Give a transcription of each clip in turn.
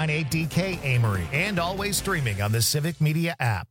98.DK Amory, and always streaming on the Civic Media app.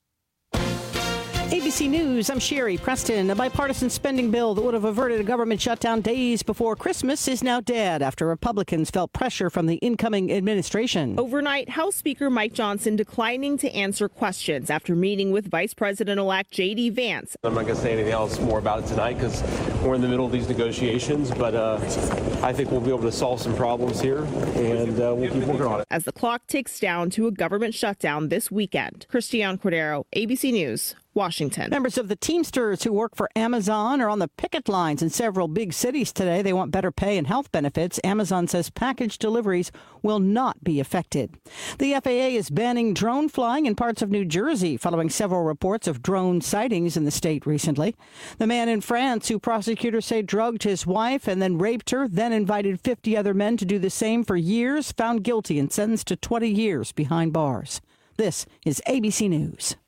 ABC News, I'm Sherry Preston. A bipartisan spending bill that would have averted a government shutdown days before Christmas is now dead after Republicans felt pressure from the incoming administration. Overnight, House Speaker Mike Johnson declining to answer questions after meeting with Vice President-elect J.D. Vance. I'm not going to say anything else more about it tonight because we're in the middle of these negotiations, but I think we'll be able to solve some problems here, and we'll keep working on it. As the clock ticks down to a government shutdown this weekend, Christiane Cordero, ABC News, Washington. Members of the Teamsters who work for Amazon are on the picket lines in several big cities today. They want better pay and health benefits. Amazon says package deliveries will not be affected. The FAA is banning drone flying in parts of New Jersey following several reports of drone sightings in the state recently. The man in France who prosecutors say drugged his wife and then raped her, then invited 50 other men to do the same for years, found guilty and sentenced to 20 years behind bars. This is ABC News.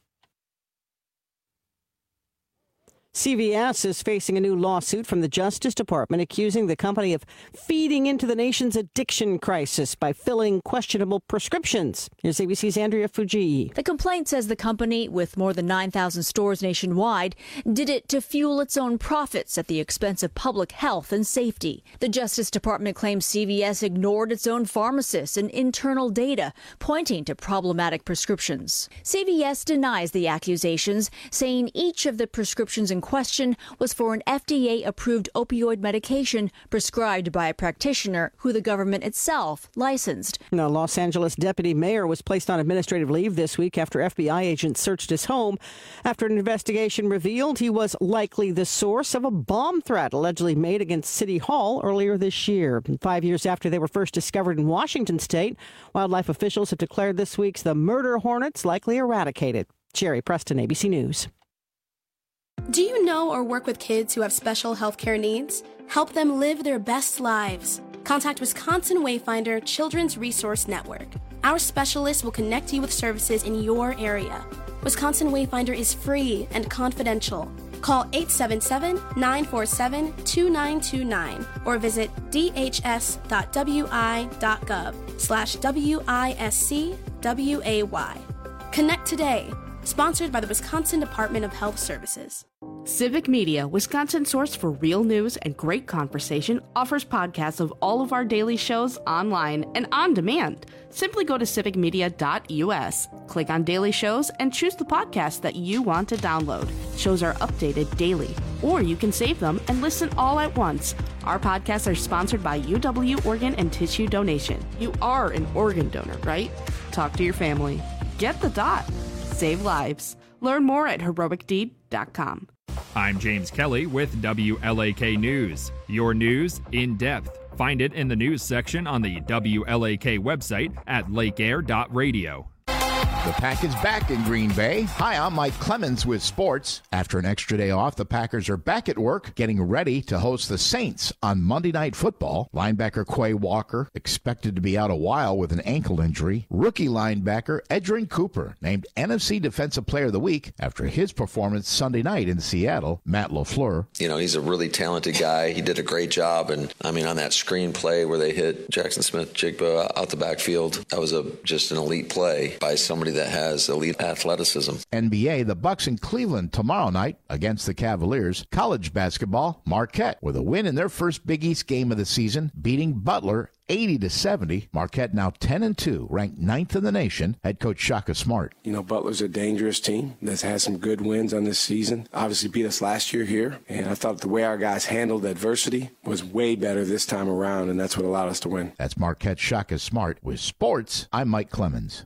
CVS is facing a new lawsuit from the Justice Department accusing the company of feeding into the nation's addiction crisis by filling questionable prescriptions. Here's ABC's Andrea Fujii. The complaint says the company, with more than 9,000 stores nationwide, did it to fuel its own profits at the expense of public health and safety. The Justice Department claims CVS ignored its own pharmacists and internal data, pointing to problematic prescriptions. CVS denies the accusations, saying each of the prescriptions in question was for an FDA-approved opioid medication prescribed by a practitioner who the government itself licensed. The Los Angeles deputy mayor was placed on administrative leave this week after FBI agents searched his home. After an investigation revealed he was likely the source of a bomb threat allegedly made against City Hall earlier this year. 5 years after they were first discovered in Washington state, wildlife officials have declared this week's the murder hornets likely eradicated. Sherry Preston, ABC News. Do you know or work with kids who have special healthcare needs? Help them live their best lives. Contact Wisconsin Wayfinder Children's Resource Network. Our specialists will connect you with services in your area. Wisconsin Wayfinder is free and confidential. Call 877-947-2929 or visit dhs.wi.gov/WISCWAY. Connect today. Sponsored by the Wisconsin Department of Health Services. Civic Media, Wisconsin's source for real news and great conversation, offers podcasts of all of our daily shows online and on demand. Simply go to civicmedia.us, click on daily shows, and choose the podcast that you want to download. Shows are updated daily, or you can save them and listen all at once. Our podcasts are sponsored by UW Organ and Tissue Donation. You are an organ donor, right? Talk to your family. Get the dot. Save lives. Learn more at heroicdeed.com. I'm James Kelly with WLAK News. Your news in depth. Find it in the news section on the WLAK website at lakeair.radio. The Pack is back in Green Bay. Hi, I'm Mike Clemens with sports. After an extra day off, the Packers are back at work, getting ready to host the Saints on Monday Night Football. Linebacker Quay Walker expected to be out a while with an ankle injury. Rookie linebacker Edgerrin Cooper named NFC Defensive Player of the Week after his performance Sunday night in Seattle. Matt LaFleur. You know, he's a really talented guy. He did a great job. And, I mean, on that screen play where they hit Jackson Smith-Jigba out the backfield, that was just an elite play by somebody that has elite athleticism. NBA, the Bucks in Cleveland tomorrow night against the Cavaliers. College basketball, Marquette with a win in their first Big East game of the season, beating Butler 80-70. Marquette now 10-2, ranked 9th in the nation. Head coach Shaka Smart. You know, Butler's a dangerous team that's had some good wins on this season. Obviously beat us last year here, and I thought the way our guys handled adversity was way better this time around, and that's what allowed us to win. That's Marquette Shaka Smart. With sports, I'm Mike Clemens.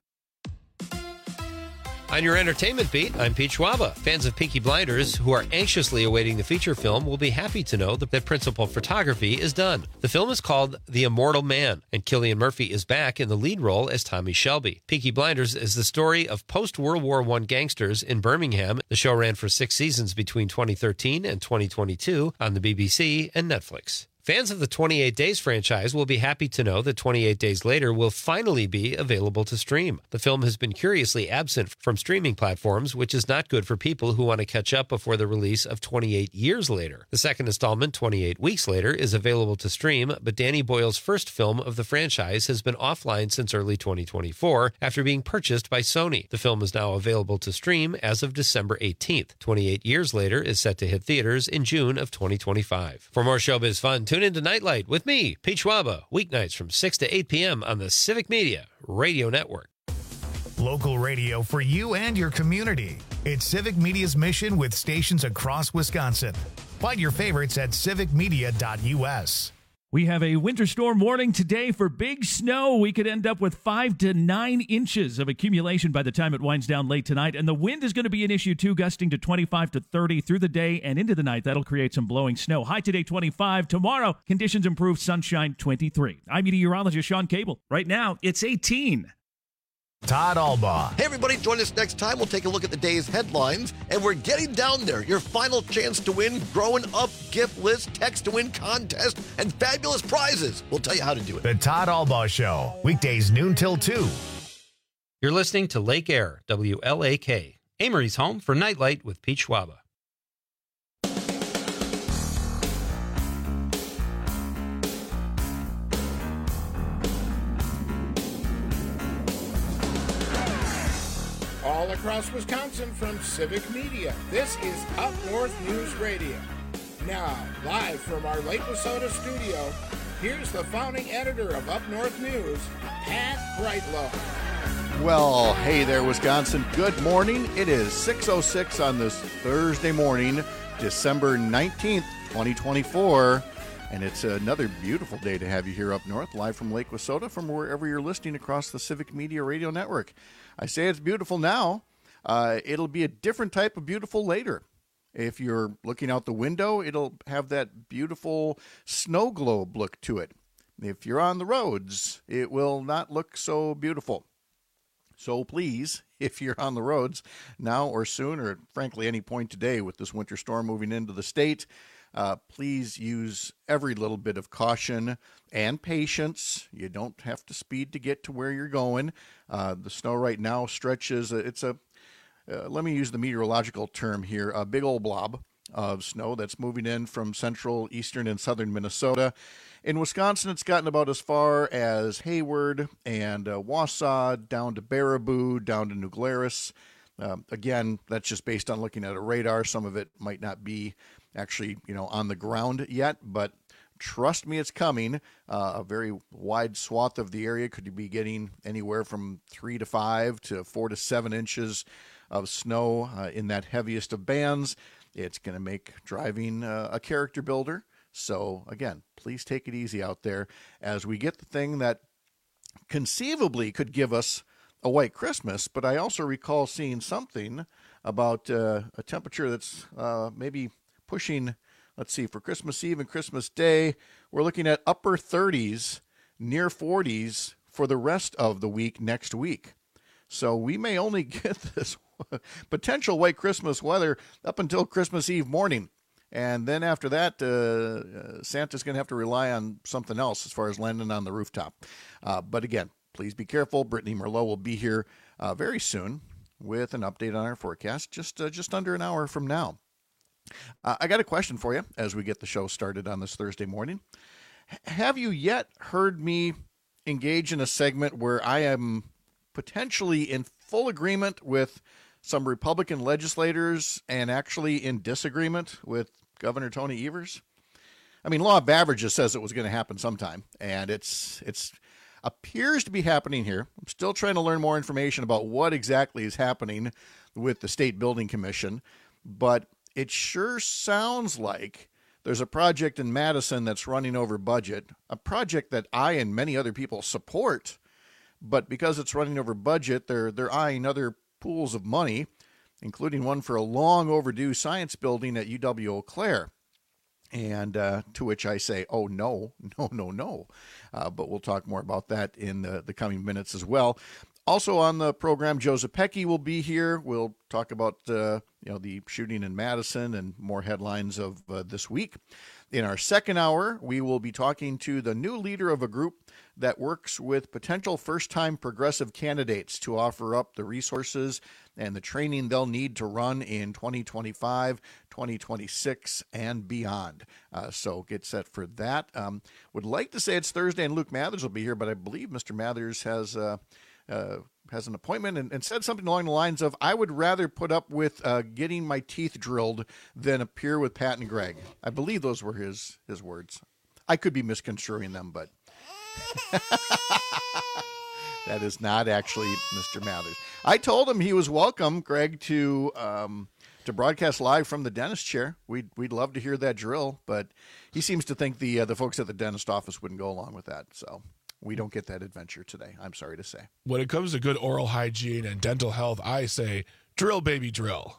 On your entertainment beat, I'm Pete Schwaba. Fans of Peaky Blinders who are anxiously awaiting the feature film will be happy to know that principal photography is done. The film is called The Immortal Man, and Cillian Murphy is back in the lead role as Tommy Shelby. Peaky Blinders is the story of post-World War I gangsters in Birmingham. The show ran for 6 seasons between 2013 and 2022 on the BBC and Netflix. Fans of the 28 Days franchise will be happy to know that 28 Days Later will finally be available to stream. The film has been curiously absent from streaming platforms, which is not good for people who want to catch up before the release of 28 Years Later. The second installment, 28 Weeks Later, is available to stream, but Danny Boyle's first film of the franchise has been offline since early 2024 after being purchased by Sony. The film is now available to stream as of December 18th. 28 Years Later is set to hit theaters in June of 2025. For more showbiz fun, tune into Nightlight with me, Pete Schwaba, weeknights from 6 to 8 p.m. on the Civic Media Radio Network. Local radio for you and your community. It's Civic Media's mission with stations across Wisconsin. Find your favorites at civicmedia.us. We have a winter storm warning today for big snow. We could end up with 5 to 9 inches of accumulation by the time it winds down late tonight. And the wind is going to be an issue, too, gusting to 25 to 30 through the day and into the night. That'll create some blowing snow. High today, 25. Tomorrow, conditions improve, sunshine, 23. I'm meteorologist Sean Cable. Right now, it's 18. Todd Albaugh. Hey, everybody, join us next time. We'll take a look at the day's headlines, and we're getting down there. Your final chance to win Growing Up gift list, text to win contest, and fabulous prizes. We'll tell you how to do it. The Todd Albaugh Show, weekdays noon till 2. You're listening to Lake Air, WLAK, Amory's home for Nightlight with Pete Schwaba. All across Wisconsin from Civic Media, this is Up North News Radio. Now, live from our Lake Wissota studio, here's the founding editor of Up North News, Pat Brightlow. Well, hey there, Wisconsin. Good morning. It is 6:06 on this Thursday morning, December 19th, 2024. And it's another beautiful day to have you here up north, live from Lake Wissota, from wherever you're listening across the Civic Media Radio Network. I say it's beautiful now. It'll be a different type of beautiful later. If you're looking out the window, it'll have that beautiful snow globe look to it. If you're on the roads, it will not look so beautiful. So please, if you're on the roads now or soon, or frankly any point today with this winter storm moving into the state, please use every little bit of caution and patience. You don't have to speed to get to where you're going. The snow right now stretches. Let me use the meteorological term here, a big old blob of snow that's moving in from central, eastern, and southern Minnesota. In Wisconsin, it's gotten about as far as Hayward and Wausau, down to Baraboo, down to New Glarus. Again, that's just based on looking at a radar. Some of it might not be actually, on the ground yet, but trust me, it's coming. A very wide swath of the area could be getting anywhere from 3 to 5 to 4 to 7 inches of snow in that heaviest of bands. It's going to make driving a character builder. So again, please take it easy out there as we get the thing that conceivably could give us a white Christmas. But I also recall seeing something about a temperature that's maybe pushing, let's see, for Christmas Eve and Christmas Day, we're looking at upper 30s, near 40s for the rest of the week next week. So we may only get this potential white Christmas weather up until Christmas Eve morning. And then after that, Santa's going to have to rely on something else as far as landing on the rooftop. But again, please be careful. Brittany Merlot will be here very soon with an update on our forecast just under an hour from now. I got a question for you as we get the show started on this Thursday morning. Have you yet heard me engage in a segment where I am potentially in full agreement with some Republican legislators and actually in disagreement with Governor Tony Evers? I mean, law of averages says it was going to happen sometime, and it's appears to be happening here. I'm still trying to learn more information about what exactly is happening with the State Building Commission, but it sure sounds like there's a project in Madison that's running over budget, a project that I and many other people support, but because it's running over budget, they're eyeing other pools of money, including one for a long overdue science building at UW Eau Claire. And to which I say, oh, no. But we'll talk more about that in the coming minutes as well. Also on the program, Joe Zepecki will be here. We'll talk about the shooting in Madison and more headlines of this week. In our second hour, we will be talking to the new leader of a group that works with potential first-time progressive candidates to offer up the resources and the training they'll need to run in 2025, 2026, and beyond. So get set for that. Would like to say it's Thursday and Luke Mathers will be here, but I believe Mr. Mathers has an appointment and said something along the lines of, I would rather put up with getting my teeth drilled than appear with Pat and Greg. I believe those were his words. I could be misconstruing them, but that is not actually Mr. Mathers. I told him he was welcome, Greg, to broadcast live from the dentist chair. We'd love to hear that drill, but he seems to think the folks at the dentist office wouldn't go along with that, so we don't get that adventure today, I'm sorry to say. When it comes to good oral hygiene and dental health, I say, drill, baby, drill.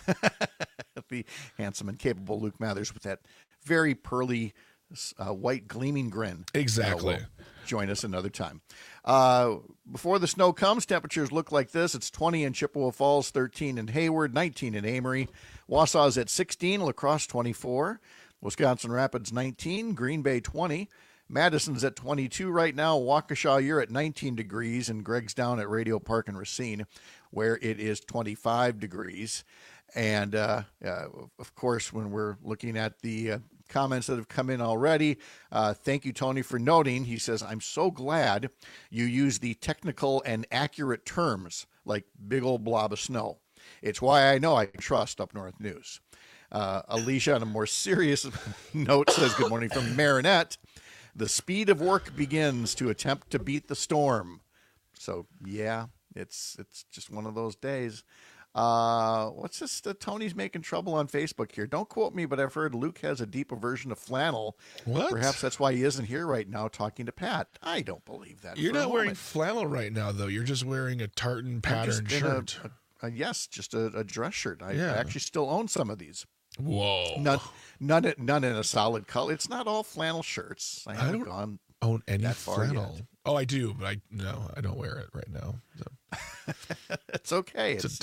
The handsome and capable Luke Mathers with that very pearly, white gleaming grin. Exactly. Will join us another time. Before the snow comes, temperatures look like this. It's 20 in Chippewa Falls, 13 in Hayward, 19 in Amory. Wausau's at 16, La Crosse 24, Wisconsin Rapids 19, Green Bay 20. Madison's at 22 right now. Waukesha, you're at 19 degrees, and Greg's down at Radio Park in Racine, where it is 25 degrees. And, of course, when we're looking at the comments that have come in already, thank you, Tony, for noting. He says, I'm so glad you use the technical and accurate terms like big old blob of snow. It's why I know I can trust Up North News. Alicia, on a more serious note, says, good morning from Marinette. The speed of work begins to attempt to beat the storm. So, yeah, it's just one of those days. What's this? Tony's making trouble on Facebook here. Don't quote me, but I've heard Luke has a deeper version of flannel. What? Perhaps that's why he isn't here right now talking to Pat. I don't believe that. You're not wearing flannel right now, though. You're just wearing a tartan pattern shirt. Yes, just a dress shirt. I actually still own some of these. Whoa. None in a solid color. It's not all flannel shirts. I haven't gone own any that far flannel. yet. Oh, I do, but I don't wear it right now. So. It's okay. It's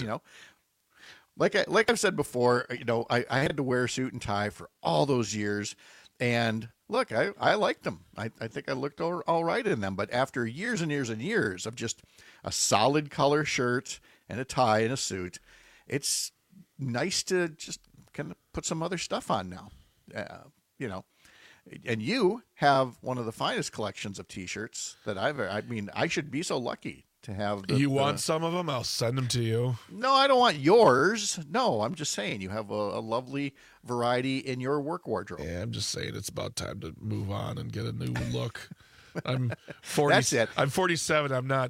like I've said before, I had to wear a suit and tie for all those years, and look, I liked them. I think I looked all right in them. But after years and years and years of just a solid color shirt and a tie and a suit, it's nice to just kind of put some other stuff on now. And you have one of the finest collections of T-shirts that I should be so lucky to have. You want some of them? I'll send them to you. No, I don't want yours. No, I'm just saying you have a lovely variety in your work wardrobe. Yeah, I'm just saying it's about time to move on and get a new look. I'm 40. That's it. I'm 47. I'm not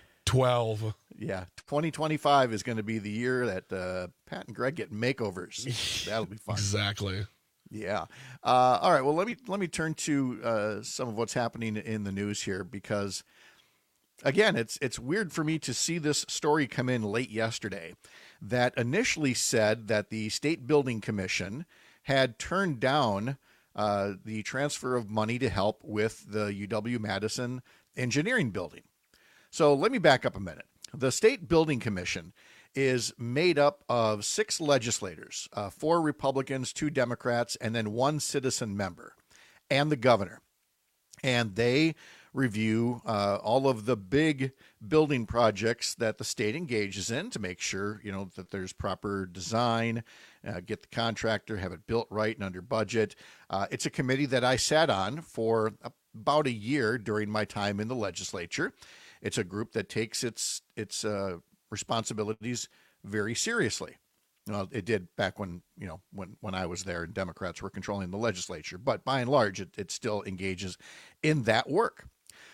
12. Yeah, 2025 is going to be the year that Pat and Greg get makeovers. That'll be fun. Exactly. Yeah. All right. Well, let me turn to some of what's happening in the news here, because, again, it's weird for me to see this story come in late yesterday that initially said that the State Building Commission had turned down the transfer of money to help with the UW-Madison engineering building. So let me back up a minute. The State Building Commission is made up of 6 legislators, 4 Republicans, 2 Democrats, and then 1 citizen member, and the governor. And they review all of the big building projects that the state engages in to make sure, that there's proper design, get the contractor, have it built right and under budget. It's a committee that I sat on for about a year during my time in the legislature. It's a group that takes its responsibilities very seriously. Well, it did back when I was there and Democrats were controlling the legislature, but by and large, it still engages in that work.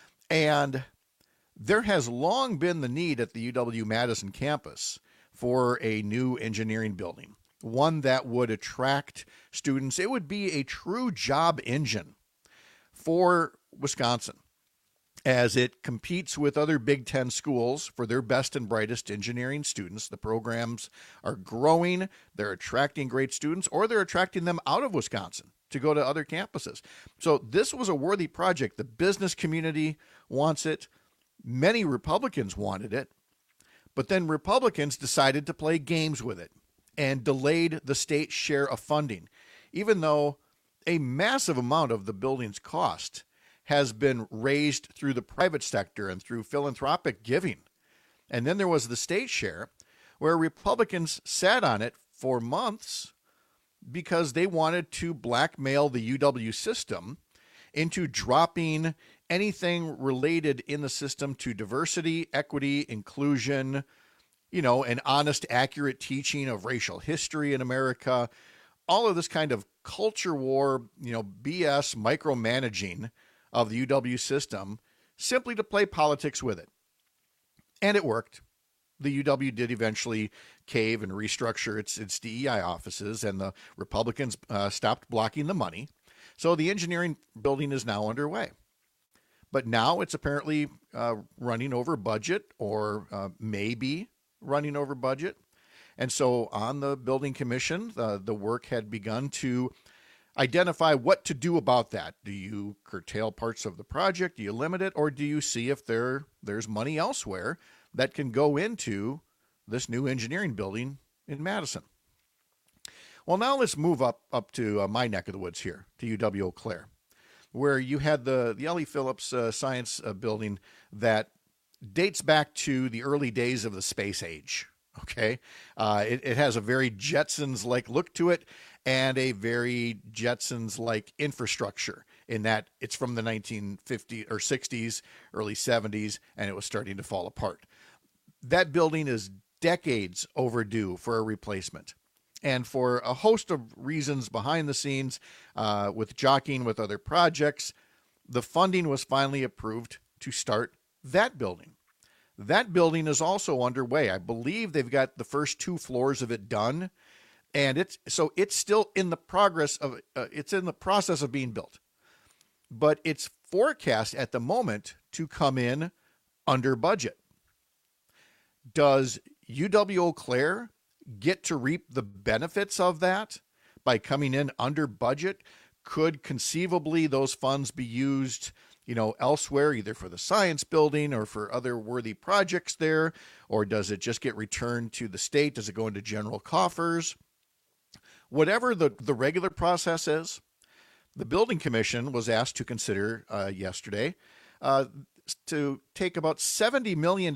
And there has long been the need at the UW-Madison campus for a new engineering building, one that would attract students. It would be a true job engine for Wisconsin, as it competes with other Big Ten schools for their best and brightest engineering students. The programs are growing. They're attracting great students, or they're attracting them out of Wisconsin to go to other campuses. So this was a worthy project. The business community wants it. Many Republicans wanted it, but then Republicans decided to play games with it and delayed the state's share of funding, even though a massive amount of the building's cost has been raised through the private sector and through philanthropic giving. And then there was the state share, where Republicans sat on it for months because they wanted to blackmail the UW system into dropping anything related in the system to diversity, equity, inclusion, an honest, accurate teaching of racial history in America, all of this kind of culture war, BS micromanaging of the UW system, simply to play politics with it. And it worked. The UW did eventually cave and restructure its DEI offices, and the Republicans stopped blocking the money. So the engineering building is now underway. But now it's apparently running over budget, or maybe running over budget. And so on the building commission, the work had begun to identify what to do about that. Do you curtail parts of the project? Do you limit it? Or do you see if there's money elsewhere that can go into this new engineering building in Madison? Well, now let's move up to my neck of the woods here, to UW Eau Claire, where you had the Ellie Phillips Science Building that dates back to the early days of the space age. Okay, it has a very Jetsons-like look to it, and a very Jetsons-like infrastructure in that it's from the 1950s or 60s, early 70s, and it was starting to fall apart. That building is decades overdue for a replacement. And for a host of reasons behind the scenes, with jockeying with other projects, the funding was finally approved to start that building. That building is also underway. I believe they've got the first 2 floors of it done, and it's still in the process of being built. But it's forecast at the moment to come in under budget. Does UW Eau Claire get to reap the benefits of that by coming in under budget? Could conceivably those funds be used elsewhere, either for the science building or for other worthy projects there? Or does it just get returned to the state? Does it go into general coffers? Whatever the regular process is, the building commission was asked to consider yesterday to take about $70 million,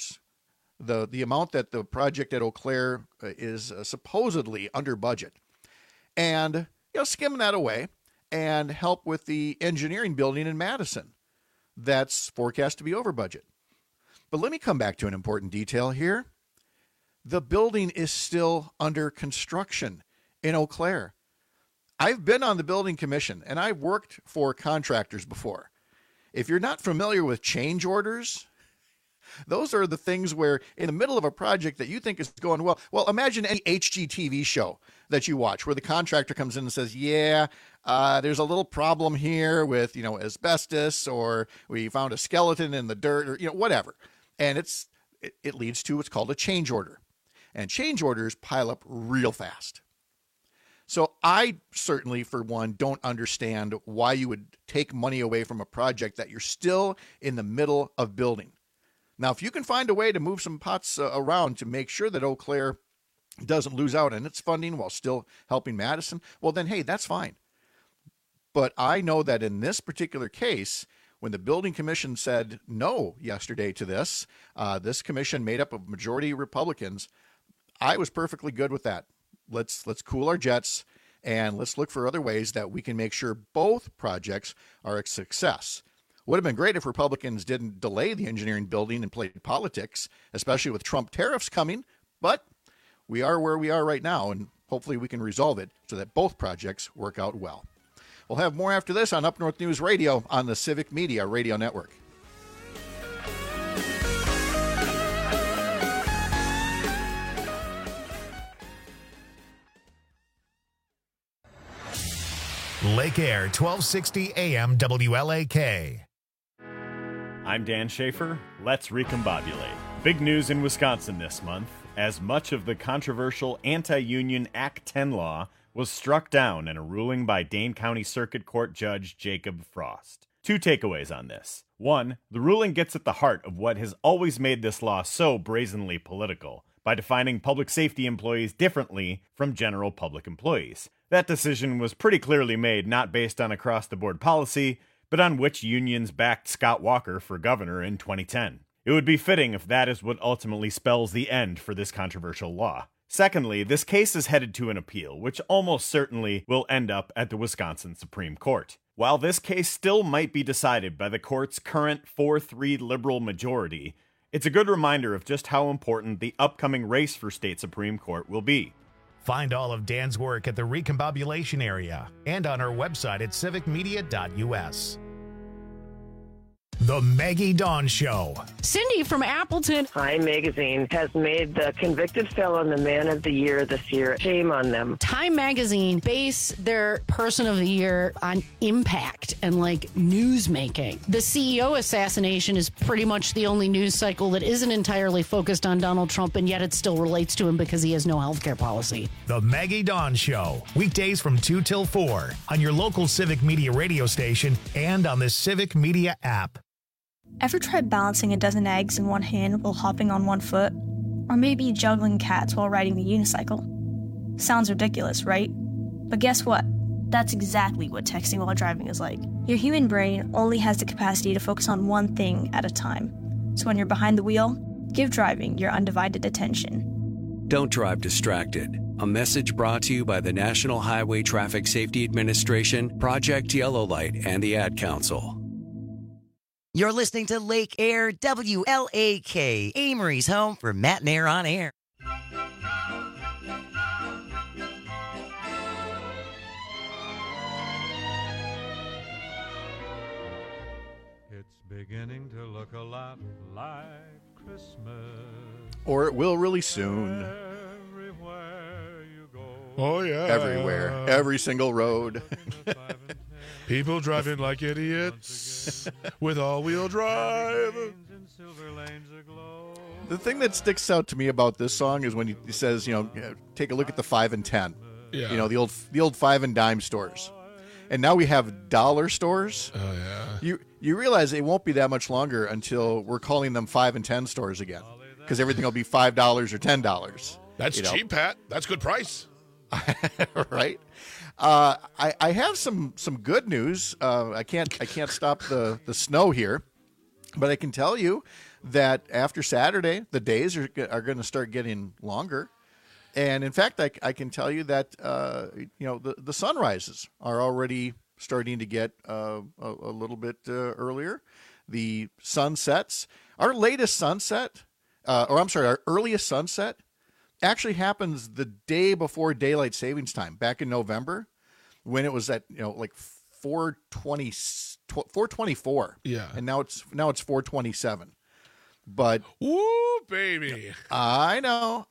the amount that the project at Eau Claire is supposedly under budget, and skim that away and help with the engineering building in Madison that's forecast to be over budget. But let me come back to an important detail here. The building is still under construction in Eau Claire. I've been on the building commission, and I've worked for contractors before. If you're not familiar with change orders, those are the things where in the middle of a project that you think is going well, imagine any HGTV show that you watch where the contractor comes in and says, there's a little problem here with, asbestos, or we found a skeleton in the dirt, or, whatever. And it leads to what's called a change order. And change orders pile up real fast. So I certainly, for one, don't understand why you would take money away from a project that you're still in the middle of building. Now, if you can find a way to move some pots around to make sure that Eau Claire doesn't lose out on its funding while still helping Madison, well, then, hey, that's fine. But I know that in this particular case, when the building commission said no yesterday to this commission made up of majority Republicans, I was perfectly good with that. Let's cool our jets, and let's look for other ways that we can make sure both projects are a success. Would have been great if Republicans didn't delay the engineering building and played politics, especially with Trump tariffs coming, but we are where we are right now, and hopefully we can resolve it so that both projects work out well. We'll have more after this on Up North News Radio on the Civic Media Radio Network. Lake Air, 1260 AM WLAK. I'm Dan Schaefer. Let's recombobulate. Big news in Wisconsin this month, as much of the controversial anti-union Act 10 law was struck down in a ruling by Dane County Circuit Court Judge Jacob Frost. Two takeaways on this. One, the ruling gets at the heart of what has always made this law so brazenly political, by defining public safety employees differently from general public employees. That decision was pretty clearly made not based on across-the-board policy, but on which unions backed Scott Walker for governor in 2010. It would be fitting if that is what ultimately spells the end for this controversial law. Secondly, this case is headed to an appeal, which almost certainly will end up at the Wisconsin Supreme Court. While this case still might be decided by the court's current 4-3 liberal majority, it's a good reminder of just how important the upcoming race for state Supreme Court will be. Find all of Dan's work at the Recombobulation area and on our website at civicmedia.us. The Maggie Dawn Show. Cindy from Appleton. Time Magazine has made the convicted felon the Man of the Year this year. Shame on them. Time Magazine base their Person of the Year on impact and news making. The CEO assassination is pretty much the only news cycle that isn't entirely focused on Donald Trump, and yet it still relates to him because he has no healthcare policy. The Maggie Dawn Show. Weekdays from 2 till 4 on your local Civic Media radio station and on the Civic Media app. Ever tried balancing a dozen eggs in one hand while hopping on one foot? Or maybe juggling cats while riding the unicycle? Sounds ridiculous, right? But guess what? That's exactly what texting while driving is like. Your human brain only has the capacity to focus on one thing at a time. So when you're behind the wheel, give driving your undivided attention. Don't drive distracted. A message brought to you by the National Highway Traffic Safety Administration, Project Yellow Light, and the Ad Council. You're listening to Lake Air WLAK, Amory's home for Matt and Air on Air. It's beginning to look a lot like Christmas. Or it will really soon. Oh, yeah. Everywhere. Every single road. People driving like idiots with all-wheel drive. The thing that sticks out to me about this song is when he says, take a look at the 5 and 10. Yeah. The old 5 and dime stores. And now we have dollar stores. Oh, yeah. You realize it won't be that much longer until we're calling them 5 and 10 stores again. Because everything will be $5 or $10. That's cheap, Pat. That's good price. Right? I have some good news. I can't stop the snow here, but I can tell you that after Saturday, the days are going to start getting longer. And in fact, I can tell you that the sunrises are already starting to get a little bit earlier. The sunsets, our latest sunset, our earliest sunset actually happens the day before daylight savings time back in November, when it was at 4:24. Yeah. And now it's 4:27. But woo, baby. I know.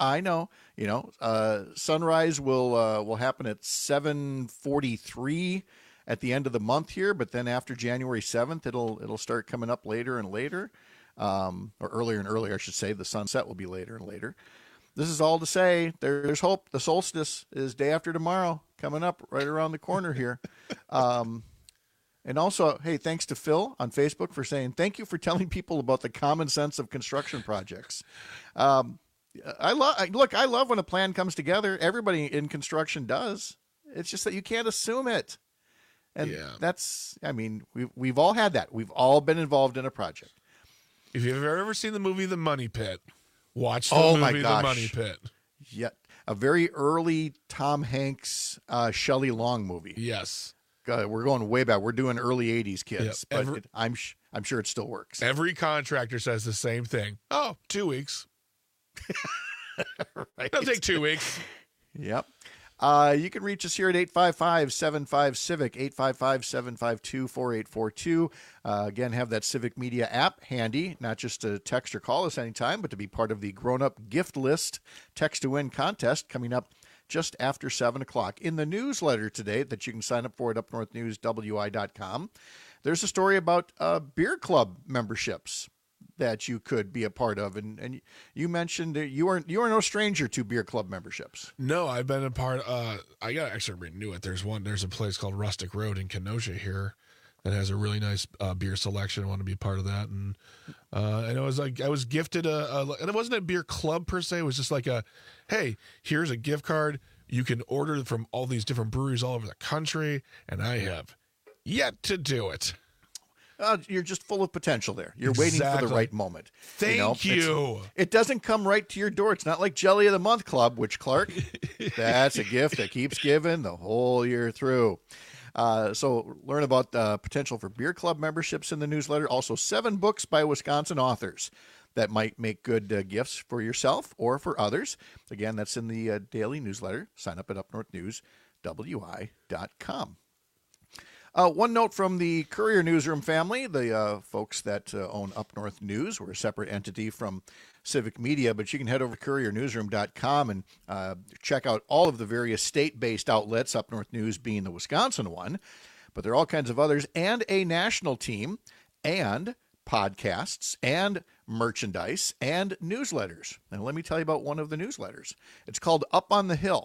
Sunrise will happen at 7:43 at the end of the month here, but then after January 7th it'll start coming up later and later. Or earlier and earlier, I should say. The sunset will be later and later. This is all to say there's hope. The solstice is day after tomorrow, coming up right around the corner here. And also, hey, thanks to Phil on Facebook for saying, thank you for telling people about the common sense of construction projects. I love when a plan comes together. Everybody in construction does. It's just that you can't assume it. And we've all had that. We've all been involved in a project. If you've ever seen the movie The Money Pit, watch the movie The Money Pit. Yeah, a very early Tom Hanks, Shelley Long movie. Yes. We're going way back. We're doing early 80s, kids. Yep. But I'm sure it still works. Every contractor says the same thing. Oh, 2 weeks. Right. It'll take 2 weeks. Yep. You can reach us here at 855-75-CIVIC, 855-752-4842. Again, have that Civic Media app handy, not just to text or call us anytime, but to be part of the grown-up gift list text-to-win contest coming up just after 7 o'clock. In the newsletter today that you can sign up for at upnorthnewswi.com, there's a story about beer club memberships that you could be a part of, and you mentioned that you are no stranger to beer club memberships. No, I've been a part. I got to actually renew it. There's a place called Rustic Road in Kenosha here and has a really nice beer selection. I want to be part of that. And I was gifted and it wasn't a beer club per se. It was just like hey, here's a gift card. You can order from all these different breweries all over the country, and I have yet to do it. You're just full of potential there. You're waiting for the right moment. Thank you. It doesn't come right to your door. It's not like Jelly of the Month Club, which, Clark, that's a gift that keeps giving the whole year through. So learn about the potential for beer club memberships in the newsletter. Also, 7 books by Wisconsin authors that might make good gifts for yourself or for others. Again, that's in the daily newsletter. Sign up at upnorthnewswi.com. One note from the Courier Newsroom family, the folks that own Up North News. We're a separate entity from Civic Media, but you can head over to couriernewsroom.com and check out all of the various state-based outlets, Up North News being the Wisconsin one. But there are all kinds of others, and a national team, and podcasts, and merchandise, and newsletters. And let me tell you about one of the newsletters. It's called Up on the Hill.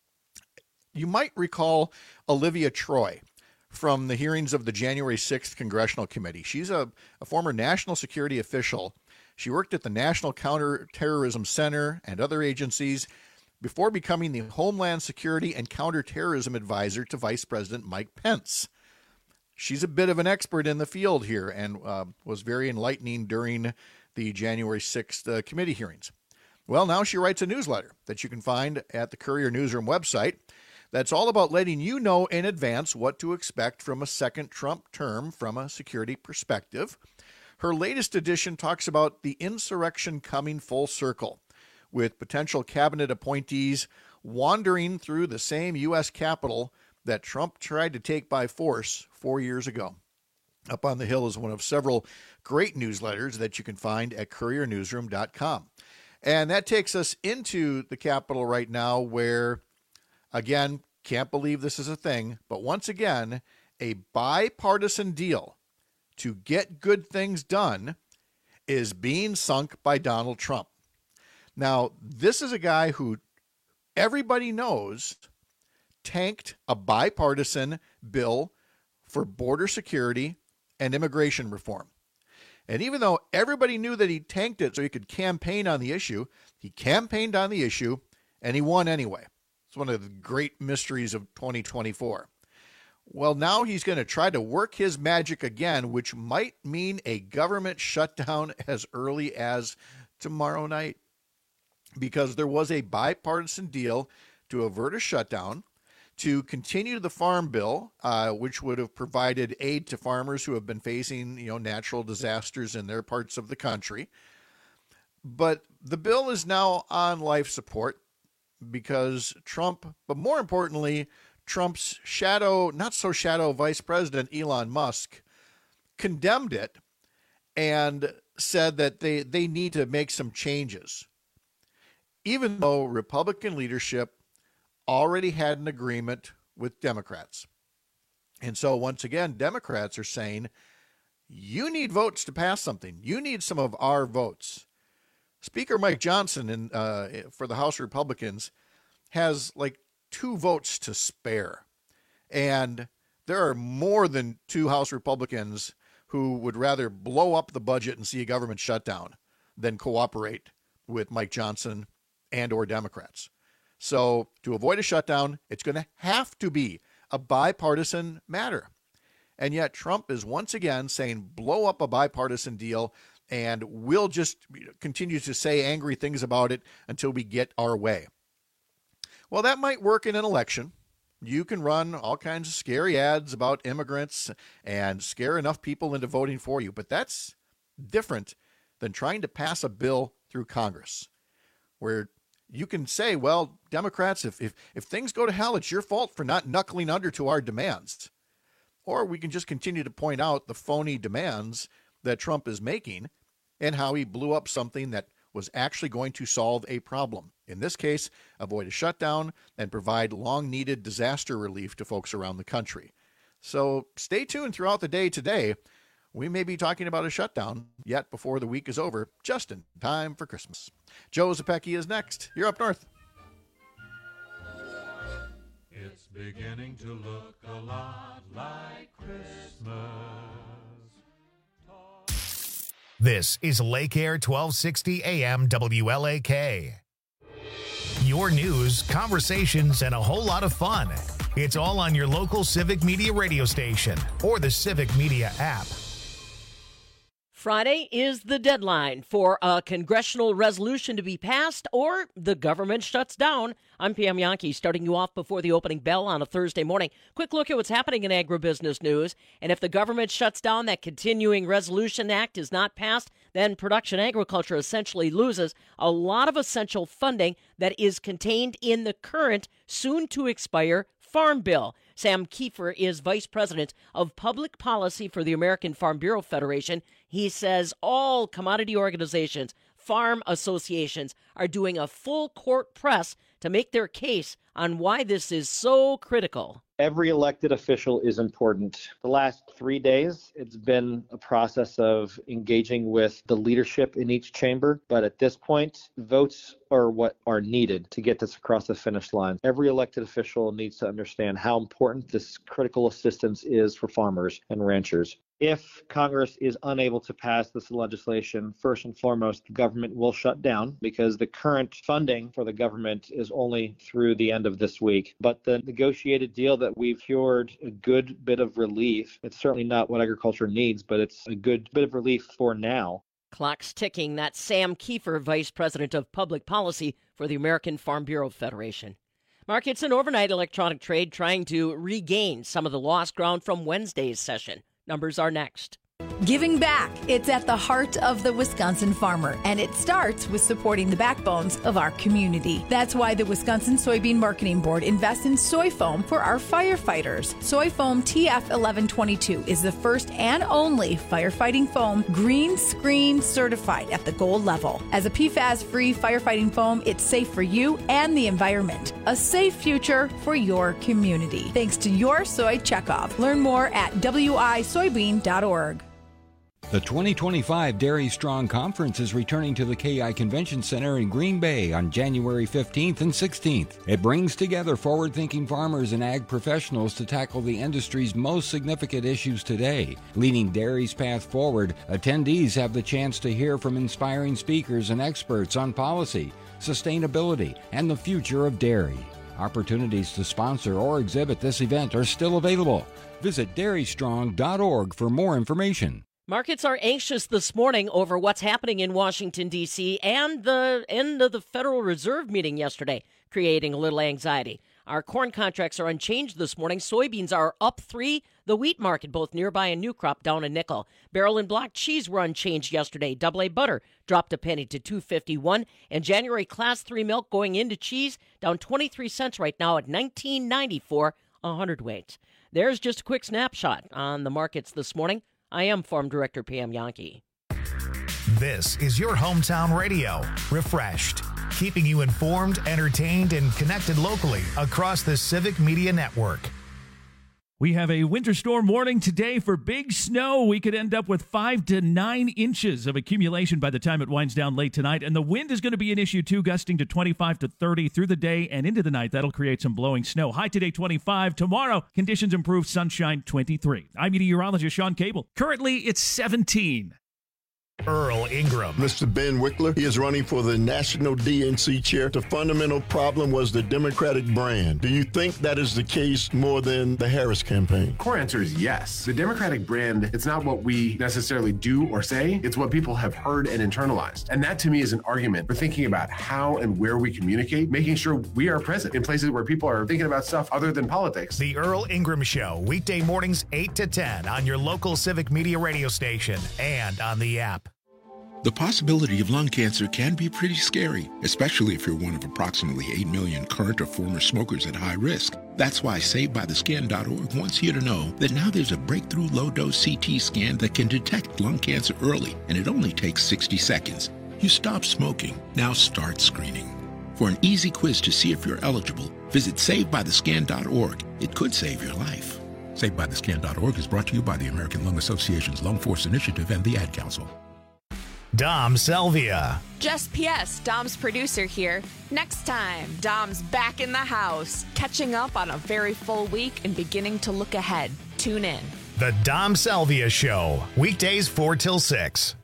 You might recall Olivia Troy from the hearings of the January 6th Congressional Committee. She's a former national security official. She worked at the National Counterterrorism Center and other agencies before becoming the Homeland Security and Counterterrorism Advisor to Vice President Mike Pence. She's a bit of an expert in the field here and was very enlightening during the January 6th committee hearings. Well, now she writes a newsletter that you can find at the Courier Newsroom website. That's all about letting you know in advance what to expect from a second Trump term from a security perspective. Her latest edition talks about the insurrection coming full circle, with potential cabinet appointees wandering through the same U.S. Capitol that Trump tried to take by force 4 years ago. Up on the Hill is one of several great newsletters that you can find at couriernewsroom.com. And that takes us into the Capitol right now where, again, can't believe this is a thing, but once again, a bipartisan deal to get good things done is being sunk by Donald Trump. Now, this is a guy who everybody knows tanked a bipartisan bill for border security and immigration reform. And even though everybody knew that he tanked it so he could campaign on the issue, he campaigned on the issue and he won anyway. It's one of the great mysteries of 2024. Well, now he's going to try to work his magic again, which might mean a government shutdown as early as tomorrow night, because there was a bipartisan deal to avert a shutdown, to continue the farm bill, which would have provided aid to farmers who have been facing, natural disasters in their parts of the country. But the bill is now on life support because Trump, but more importantly, Trump's not so shadow vice president, Elon Musk, condemned it and said that they need to make some changes, even though Republican leadership already had an agreement with Democrats. And so once again, Democrats are saying, you need votes to pass something. You need some of our votes. Speaker Mike Johnson for the House Republicans has like 2 votes to spare. And there are more than 2 House Republicans who would rather blow up the budget and see a government shutdown than cooperate with Mike Johnson and or Democrats. So to avoid a shutdown, it's going to have to be a bipartisan matter. And yet Trump is once again saying blow up a bipartisan deal, and we'll just continue to say angry things about it until we get our way. Well, that might work in an election. You can run all kinds of scary ads about immigrants and scare enough people into voting for you, but that's different than trying to pass a bill through Congress, where you can say, well, Democrats, if things go to hell, it's your fault for not knuckling under to our demands. Or we can just continue to point out the phony demands that Trump is making and how he blew up something that was actually going to solve a problem. In this case, avoid a shutdown and provide long-needed disaster relief to folks around the country. So stay tuned throughout the day today. We may be talking about a shutdown yet before the week is over, just in time for Christmas. Joe Zepecki is next. You're Up North. It's beginning to look a lot like Christmas. This is Lake Air 1260 AM WLAK. Your news, conversations, and a whole lot of fun. It's all on your local Civic Media radio station or the Civic Media app. Friday is the deadline for a congressional resolution to be passed or the government shuts down. I'm Pam Yankee, starting you off before the opening bell on a Thursday morning. Quick look at what's happening in agribusiness news. And if the government shuts down, that continuing resolution act is not passed, then production agriculture essentially loses a lot of essential funding that is contained in the current, soon-to-expire Farm Bill. Sam Kiefer is Vice President of Public Policy for the American Farm Bureau Federation. He says all commodity organizations, farm associations are doing a full court press to make their case on why this is so critical. Every elected official is important. The last 3 days, it's been a process of engaging with the leadership in each chamber. But at this point, votes are what are needed to get this across the finish line. Every elected official needs to understand how important this critical assistance is for farmers and ranchers. If Congress is unable to pass this legislation, first and foremost, the government will shut down because the current funding for the government is only through the end of this week. But the negotiated deal that we've cured a good bit of relief. It's certainly not what agriculture needs, but it's a good bit of relief for now. Clock's ticking. That's Sam Kiefer, Vice President of Public Policy for the American Farm Bureau Federation. Markets and overnight electronic trade trying to regain some of the lost ground from Wednesday's session. Numbers are next. Giving back. It's at the heart of the Wisconsin farmer, and it starts with supporting the backbones of our community. That's why the Wisconsin Soybean Marketing Board invests in soy foam for our firefighters. Soy foam TF1122 is the first and only firefighting foam green screen certified at the gold level. As a PFAS-free firefighting foam, it's safe for you and the environment. A safe future for your community. Thanks to your soy checkoff. Learn more at wisoybean.org. The 2025 Dairy Strong Conference is returning to the KI Convention Center in Green Bay on January 15th and 16th. It brings together forward-thinking farmers and ag professionals to tackle the industry's most significant issues today. Leading dairy's path forward, attendees have the chance to hear from inspiring speakers and experts on policy, sustainability, and the future of dairy. Opportunities to sponsor or exhibit this event are still available. Visit dairystrong.org for more information. Markets are anxious this morning over what's happening in Washington, D.C. and the end of the Federal Reserve meeting yesterday, creating a little anxiety. Our corn contracts are unchanged this morning. Soybeans are up 3. The wheat market, both nearby and new crop, down a nickel. Barrel and block cheese were unchanged yesterday. AA butter dropped a penny to $2.51. And January Class 3 milk going into cheese down 23 cents right now at $19.94 a hundredweight. There's just a quick snapshot on the markets this morning. I am Farm Director Pam Yankee. This is your hometown radio, Refreshed, keeping you informed, entertained, and connected locally across the Civic Media Network. We have a winter storm warning today for big snow. We could end up with 5 to 9 inches of accumulation by the time it winds down late tonight. And the wind is going to be an issue, too, gusting to 25 to 30 through the day and into the night. That'll create some blowing snow. High today, 25. Tomorrow, conditions improve, sunshine, 23. I'm meteorologist Sean Cable. Currently, it's 17. Earl Ingram. Mr. Ben Wickler, he is running for the National DNC chair. The fundamental problem was the Democratic brand. Do you think that is the case more than the Harris campaign? Core answer is yes. The Democratic brand, it's not what we necessarily do or say, it's what people have heard and internalized. And that to me is an argument for thinking about how and where we communicate, making sure we are present in places where people are thinking about stuff other than politics. The Earl Ingram Show, weekday mornings 8 to 10 on your local Civic Media radio station and on the app. The possibility of lung cancer can be pretty scary, especially if you're one of approximately 8 million current or former smokers at high risk. That's why SaveByTheScan.org wants you to know that now there's a breakthrough low-dose CT scan that can detect lung cancer early, and it only takes 60 seconds. You stop smoking, now start screening. For an easy quiz to see if you're eligible, visit SaveByTheScan.org. It could save your life. SaveByTheScan.org is brought to you by the American Lung Association's Lung Force Initiative and the Ad Council. Dom Selvia. Just PS, Dom's producer here. Next time, Dom's back in the house, catching up on a very full week and beginning to look ahead. Tune in. The Dom Selvia Show, weekdays 4 till 6.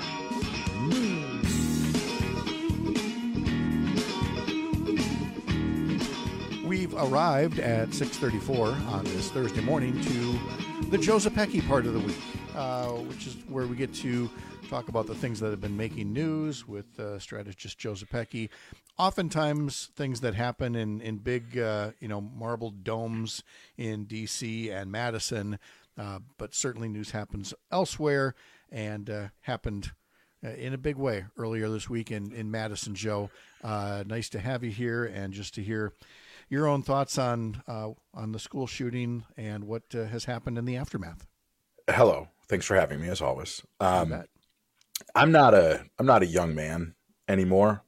We've arrived at 6:34 on this Thursday morning to the Joe Zepecki part of the week, which is where we get to talk about the things that have been making news with strategist Joe Zepecki. Oftentimes, things that happen in big, marble domes in D.C. and Madison, but certainly news happens elsewhere and happened in a big way earlier this week in Madison, Joe. Nice to have you here and just to hear your own thoughts on the school shooting and what has happened in the aftermath. Hello. Thanks for having me, as always. I'm not a young man anymore.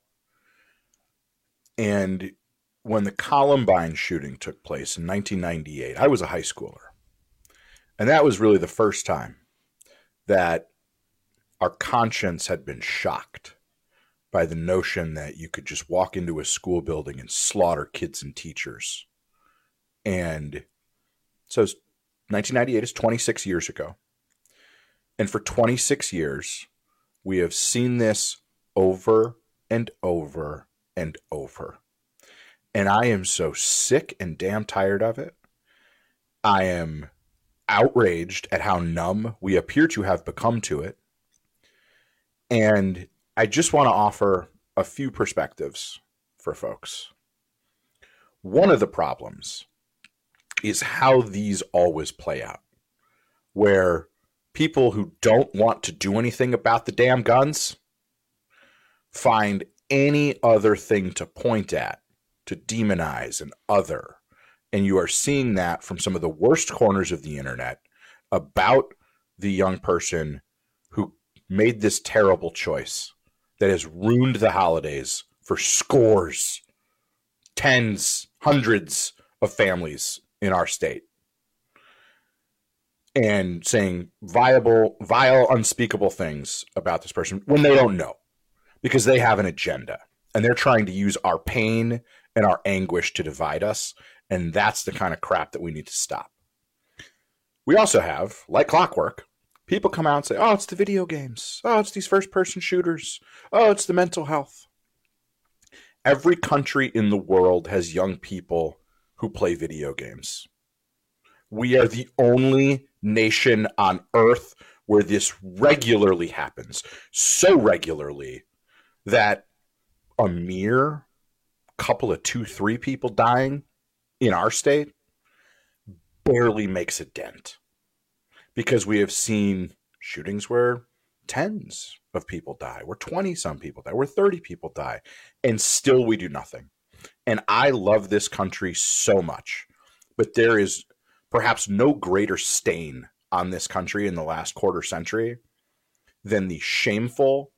And when the Columbine shooting took place in 1998, I was a high schooler. And that was really the first time that our conscience had been shocked by the notion that you could just walk into a school building and slaughter kids and teachers. And so 1998 is 26 years ago. And for 26 years, we have seen this over and over and over. And I am so sick and damn tired of it. I am outraged at how numb we appear to have become to it. And I just want to offer a few perspectives for folks. One of the problems is how these always play out, where people who don't want to do anything about the damn guns find any other thing to point at, to demonize and other. And you are seeing that from some of the worst corners of the internet about the young person who made this terrible choice that has ruined the holidays for scores, tens, hundreds of families in our state. And saying vile, unspeakable things about this person when they don't know, because they have an agenda and they're trying to use our pain and our anguish to divide us. And that's the kind of crap that we need to stop. We also have, like clockwork, people come out and say, oh, it's the video games. Oh, it's these first-person shooters. Oh, it's the mental health. Every country in the world has young people who play video games. We are the only nation on earth where this regularly happens. So regularly that a mere couple of 2-3 people dying in our state barely makes a dent. Because we have seen shootings where tens of people die, where 20-some people die, where 30 people die, and still we do nothing. And I love this country so much, but there is perhaps no greater stain on this country in the last quarter century than the shameful,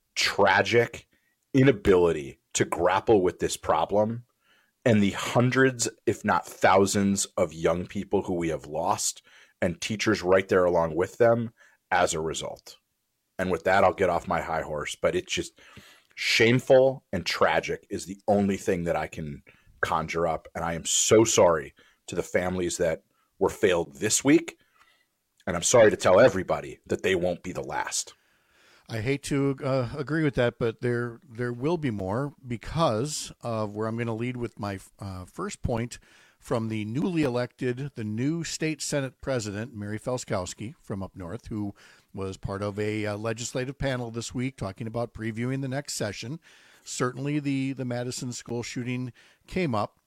tragic inability to grapple with this problem and the hundreds, if not thousands, of young people who we have lost and teachers right there along with them as a result. And with that, I'll get off my high horse, but it's just shameful and tragic is the only thing that I can conjure up. And I am so sorry to the families that were failed this week. And I'm sorry to tell everybody that they won't be the last. I hate to agree with that, but there will be more because of where I'm going to lead with my first point from the newly elected, the new state Senate president, Mary Felskowski from up north, who was part of a legislative panel this week talking about previewing the next session. Certainly the Madison school shooting came up,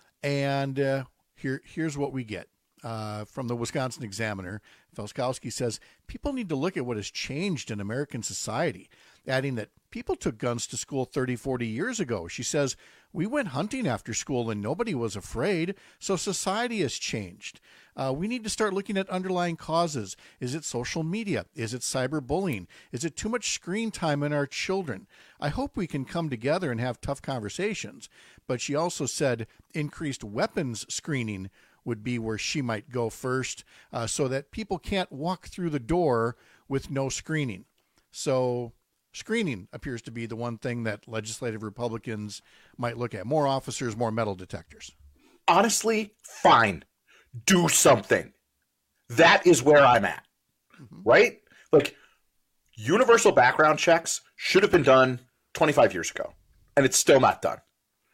and here's what we get. From the Wisconsin Examiner, Felskowski says, people need to look at what has changed in American society, adding that people took guns to school 30, 40 years ago. She says, we went hunting after school and nobody was afraid, so society has changed. We need to start looking at underlying causes. Is it social media? Is it cyberbullying? Is it too much screen time in our children? I hope we can come together and have tough conversations. But she also said increased weapons screening would be where she might go first, so that people can't walk through the door with no screening. So Screening appears to be the one thing that legislative Republicans might look at. More officers, more metal detectors. Honestly, fine. Do something. That is where I'm at. Right? Like, universal background checks should have been done 25 years ago, and it's still not done.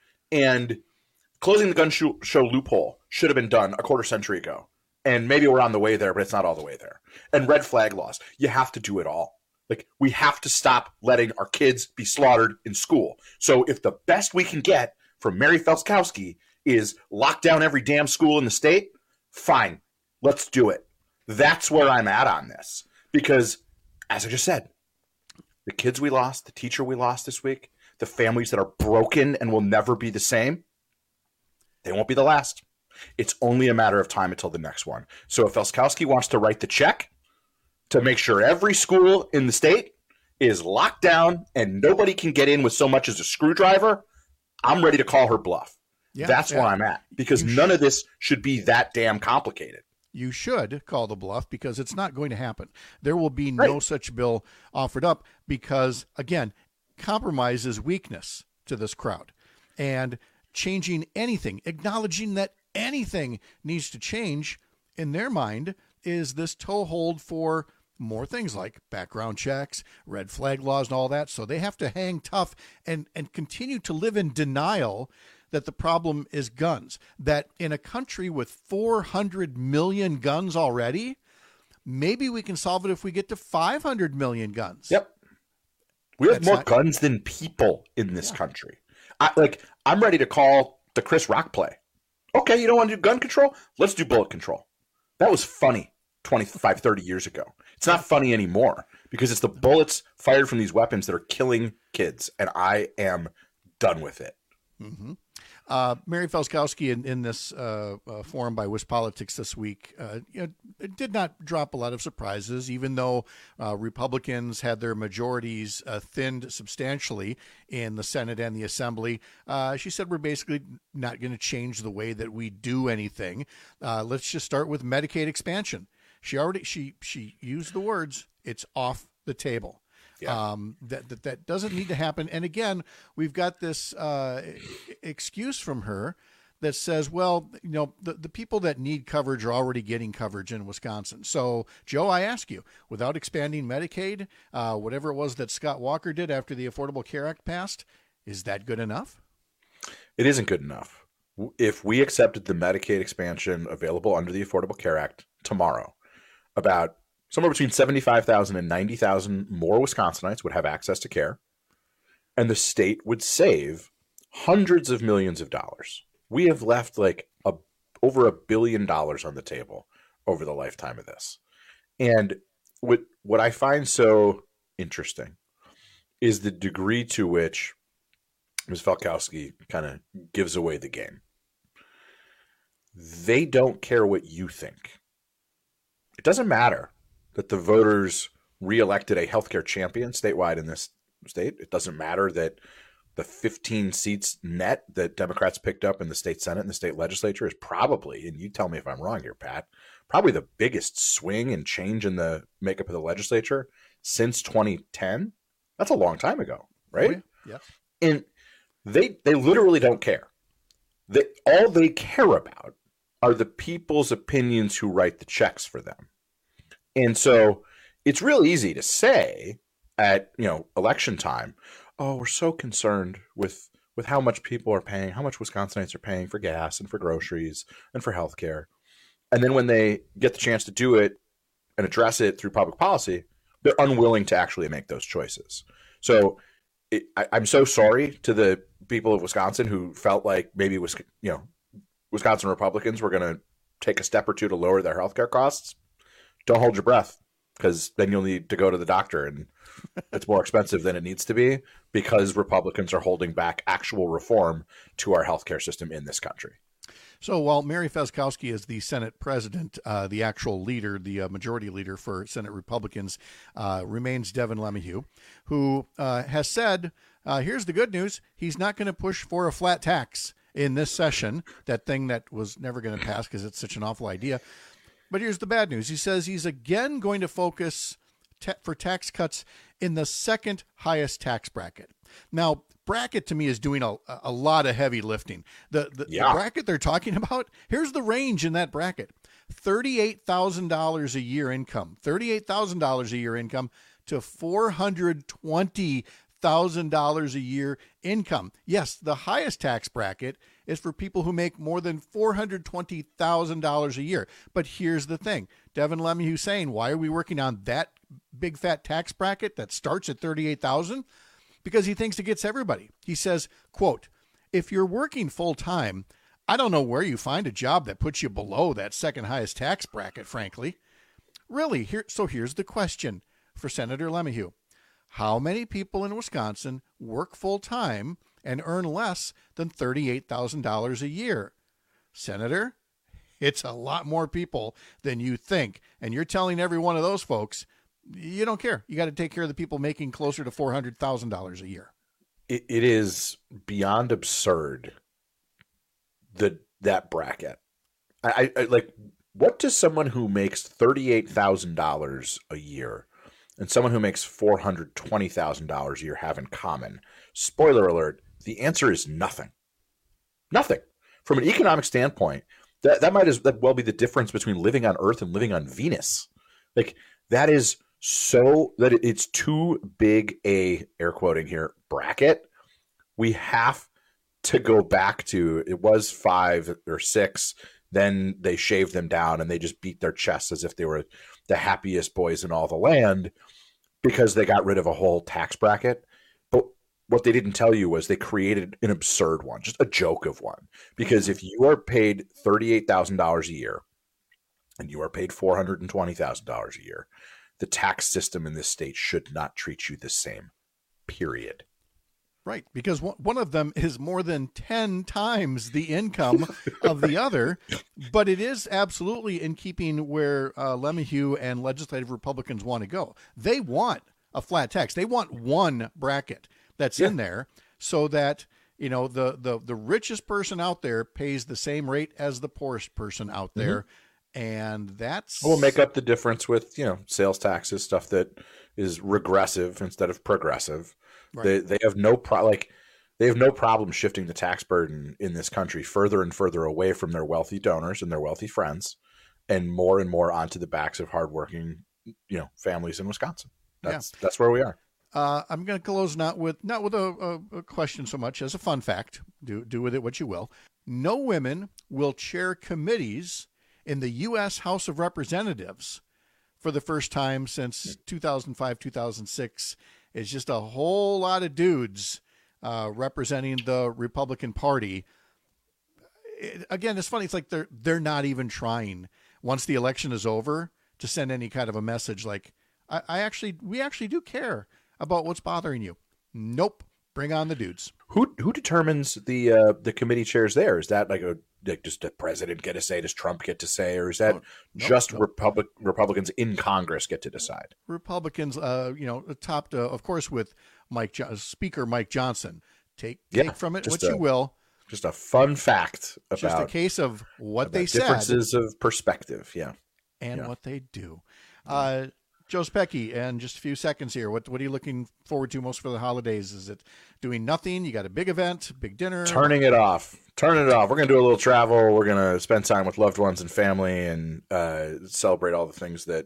And closing the gun show loophole should have been done a quarter century ago. And maybe we're on the way there, but it's not all the way there. And red flag laws, you have to do it all. Like, we have to stop letting our kids be slaughtered in school. So if the best we can get from Mary Felskowski is lock down every damn school in the state, fine, let's do it. That's where I'm at on this. Because, as I just said, the kids we lost, the teacher we lost this week, the families that are broken and will never be the same, they won't be the last. It's only a matter of time until the next one. So if Felskowski wants to write the check to make sure every school in the state is locked down and nobody can get in with so much as a screwdriver, I'm ready to call her bluff. That's where I'm at. Because none of this should be that damn complicated. You should call the bluff because it's not going to happen. There will be no such bill offered up because, again, compromise is weakness to this crowd. And changing anything, acknowledging that anything needs to change in their mind is this toehold for more things like background checks, red flag laws, and all that. So they have to hang tough and continue to live in denial that the problem is guns, that in a country with 400 million guns already, maybe we can solve it if we get to 500 million guns. Yep. We have more guns than people in this country. I'm ready to call the Chris Rock play. Okay, you don't want to do gun control? Let's do bullet control. That was funny 25, 30 years ago. It's not funny anymore because it's the bullets fired from these weapons that are killing kids, and I am done with it. Mm-hmm. Mary Felskowski in this forum by WisPolitics this week it did not drop a lot of surprises, even though Republicans had their majorities thinned substantially in the Senate and the Assembly. She said we're basically not going to change the way that we do anything. Let's just start with Medicaid expansion. She used the words, it's off the table. Yeah. That doesn't need to happen. And again, we've got this excuse from her that says, well, the people that need coverage are already getting coverage in Wisconsin. So, Joe, I ask you, without expanding Medicaid, whatever it was that Scott Walker did after the Affordable Care Act passed, is that good enough? It isn't good enough. If we accepted the Medicaid expansion available under the Affordable Care Act tomorrow, about somewhere between 75,000 and 90,000 more Wisconsinites would have access to care, and the state would save hundreds of millions of dollars. We have left over $1 billion on the table over the lifetime of this. And what I find so interesting is the degree to which Ms. Felskowski kind of gives away the game. They don't care what you think. It doesn't matter that the voters reelected a healthcare champion statewide in this state. It doesn't matter that the 15 seats net that Democrats picked up in the state Senate and the state legislature is probably, and you tell me if I'm wrong here, Pat, probably the biggest swing and change in the makeup of the legislature since 2010. That's a long time ago, right? Oh, yeah. And they literally don't care. All they care about are the people's opinions who write the checks for them. And so it's real easy to say at, election time, oh, we're so concerned with how much people are paying, how much Wisconsinites are paying for gas and for groceries and for healthcare. And then when they get the chance to do it and address it through public policy, they're unwilling to actually make those choices. So I'm so sorry to the people of Wisconsin who felt like maybe Wisconsin Republicans were going to take a step or two to lower their healthcare costs. Don't hold your breath, because then you'll need to go to the doctor and it's more expensive than it needs to be because Republicans are holding back actual reform to our healthcare system in this country. So while Mary Felskowski is the Senate president, the actual leader, the majority leader for Senate Republicans, remains Devin LeMahieu, who has said, here's the good news, he's not going to push for a flat tax in this session, that thing that was never going to pass because it's such an awful idea. But here's the bad news. He says he's again going to focus for tax cuts in the second highest tax bracket. Now, bracket to me is doing a lot of heavy lifting. The bracket they're talking about, here's the range in that bracket. $38,000 a year income. $38,000 a year income to $420,000 a year income. Yes, the highest tax bracket is for people who make more than $420,000 a year. But here's the thing. Devin Lemieux saying, why are we working on that big fat tax bracket that starts at $38,000? Because he thinks it gets everybody. He says, quote, if you're working full time, I don't know where you find a job that puts you below that second highest tax bracket, frankly. Really, here's the question for Senator Lemieux. How many people in Wisconsin work full time and earn less than $38,000 a year? Senator, it's a lot more people than you think. And you're telling every one of those folks, you don't care. You got to take care of the people making closer to $400,000 a year. It is beyond absurd, that bracket. I like, what does someone who makes $38,000 a year and someone who makes $420,000 a year have in common? Spoiler alert, the answer is nothing. Nothing. From an economic standpoint, that might as well be the difference between living on Earth and living on Venus. Like, that is so that it's too big a, air quoting here, bracket. We have to go back to, it was 5 or 6, then they shaved them down and they just beat their chests as if they were the happiest boys in all the land because they got rid of a whole tax bracket. But what they didn't tell you was they created an absurd one, just a joke of one. Because if you are paid $38,000 a year and you are paid $420,000 a year, the tax system in this state should not treat you the same, period. Right, because one of them is more than 10 times the income of the other, but it is absolutely in keeping where Lemieux and legislative Republicans want to go. They want a flat tax. They want one bracket that's in there so that, you know, the richest person out there pays the same rate as the poorest person out there. And that's... We'll make up the difference with, you know, sales taxes, stuff that is regressive instead of progressive. Right. They have no problem shifting the tax burden in this country further and further away from their wealthy donors and their wealthy friends, and more onto the backs of hardworking, you know, families in Wisconsin. That's where we are. I'm going to close not with a question so much as a fun fact. Do with it what you will. No women will chair committees in the U.S. House of Representatives for the first time since 2005, 2006. It's just a whole lot of dudes representing the Republican Party. Again, it's funny. It's like they're not even trying once the election is over to send any kind of a message like, we actually do care about what's bothering you. Nope. Bring on the dudes. Who determines the committee chairs there? Is that like does the president get to say? Does Trump get to say? Or is that Republicans in Congress get to decide? Republicans, topped, of course, with Speaker Mike Johnson. Take from it what you will. Just a fun fact about just a case of what they said. Differences of perspective, and what they do. Joe Specky, and just a few seconds here. What are you looking forward to most for the holidays? Is it doing nothing? You got a big event, big dinner? Turning it off. We're going to do a little travel. We're going to spend time with loved ones and family and celebrate all the things that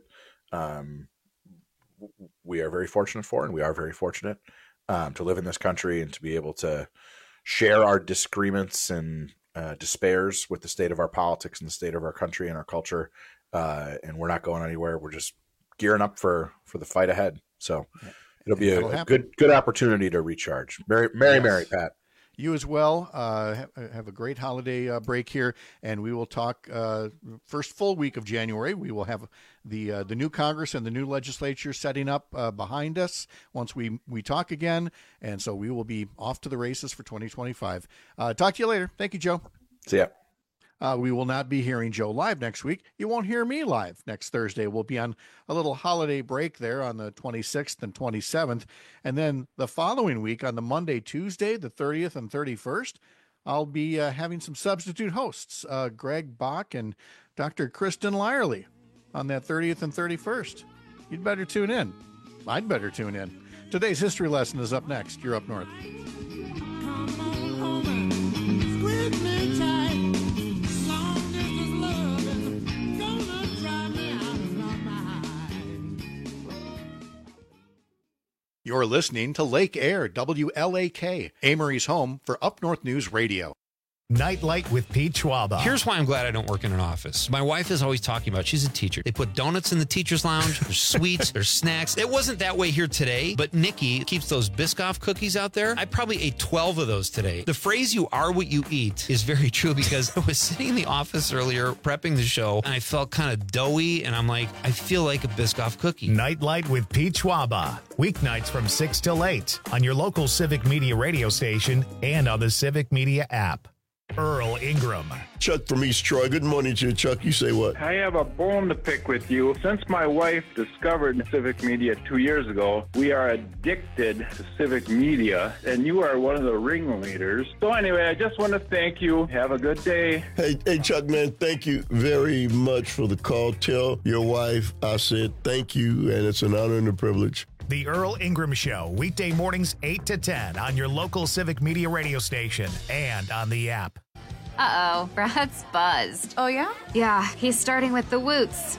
we are very fortunate for, and we are very fortunate to live in this country and to be able to share our disagreements and despairs with the state of our politics and the state of our country and our culture. And we're not going anywhere. We're just gearing up for the fight ahead. So it'll be a good opportunity to recharge. Merry, Pat. You as well. Have a great holiday break here, and we will talk first full week of January. We will have the new Congress and the new legislature setting up behind us once we talk again, and so we will be off to the races for 2025. Talk to you later. Thank you, Joe. See ya. We will not be hearing Joe live next week. You won't hear me live next Thursday. We'll be on a little holiday break there on the 26th and 27th. And then the following week on the Monday, Tuesday, the 30th and 31st, I'll be having some substitute hosts, Greg Bach and Dr. Kristen Lyerly on that 30th and 31st. you'd better tune in. I'd better tune in. Today's history lesson is up next. You're Up North. You're listening to Lake Air, WLAK, Amory's home for Up North News Radio. Nightlight with Pete Schwaba. Here's why I'm glad I don't work in an office. My wife is always talking about, she's a teacher. They put donuts in the teacher's lounge. There's sweets. There's snacks. It wasn't that way here today, but Nikki keeps those Biscoff cookies out there. I probably ate 12 of those today. The phrase, you are what you eat, is very true because I was sitting in the office earlier prepping the show, and I felt kind of doughy, and I'm like, I feel like a Biscoff cookie. Nightlight with Pete Schwaba. Weeknights from 6 till 8 on your local Civic Media radio station and on the Civic Media app. Earl Ingram. Chuck from East Troy. Good morning to you, Chuck. You say what? I have a bone to pick with you. Since my wife discovered Civic Media 2 years ago, we are addicted to Civic Media, and you are one of the ringleaders. So anyway, I just want to thank you. Have a good day. Hey, Chuck, man, thank you very much for the call. Tell your wife I said thank you, and it's an honor and a privilege. The Earl Ingram Show, weekday mornings 8 to 10 on your local Civic Media radio station and on the app. Uh-oh, Brad's buzzed. Oh, yeah? Yeah, he's starting with the woots.